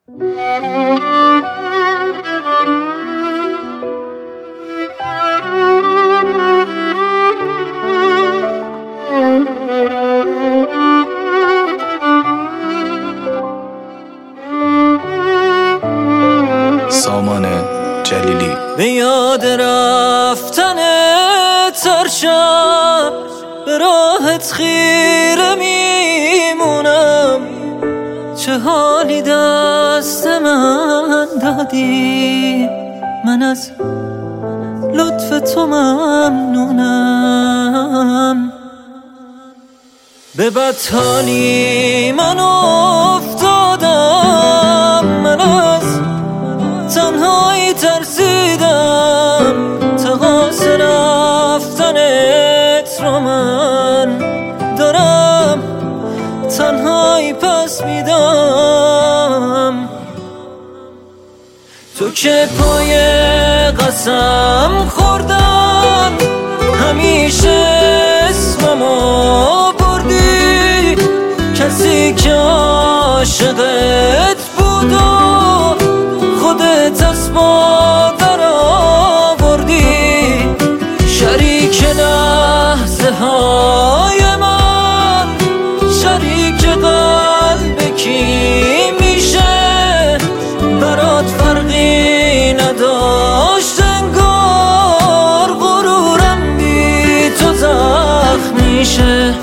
سامان جلیلی. به یاد رفتن ترشم به راهت خیره میمونم، چه حالی دست من دادی، من از لطف تو ممنونم. به بدحالی من افتادم، من از تنهایی ترسیدم، تقاص رفتنت رو من دارم تنهایی پس میدم. تو که پای قسم خوردن همیشه اسممو بردی، کسی که عاشقت بود و خودت از مادر آوردی، شریک لحظه های من، شریک قلب کی میشه، برات فرقی نداشت انگار، غرورم بی تو زخم میشه.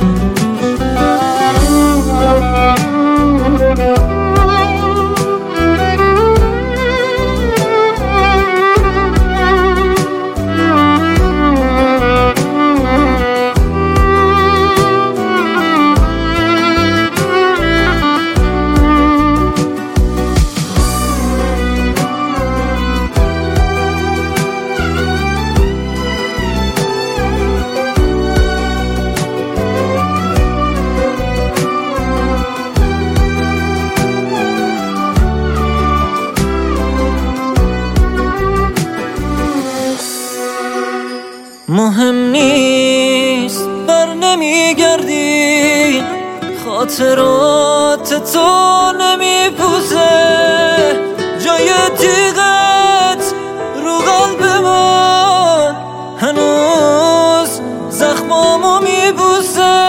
مهم نیست بر نمیگردی، خاطرات تو نمیپوسه، جای تیغت رو قلب من هنوز زخمامو میبوسه.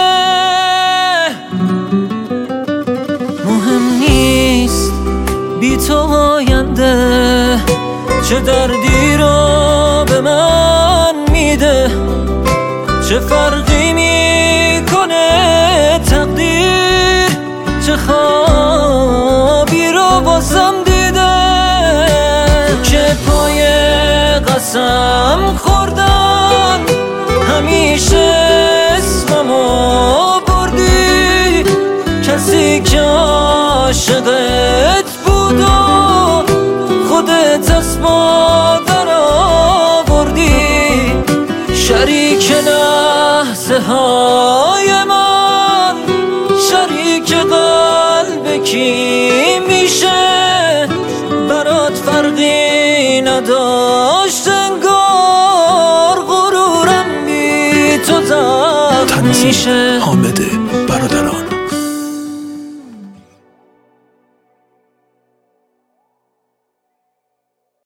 مهم نیست بی تو آینده چه دردی رو به من میده، چه فرقی میکنه تقدیر، چه خوابی رو بازم دیده. تو که پای قسم خوردن همیشه اسممو بردی، کسی که عاشقت بود و خودت از مادر آوردی، شریک لحظه های من، شریک قلب کی میشه، برات فرقی نداشت انگار، غرورم بی تو زخم میشه. حامده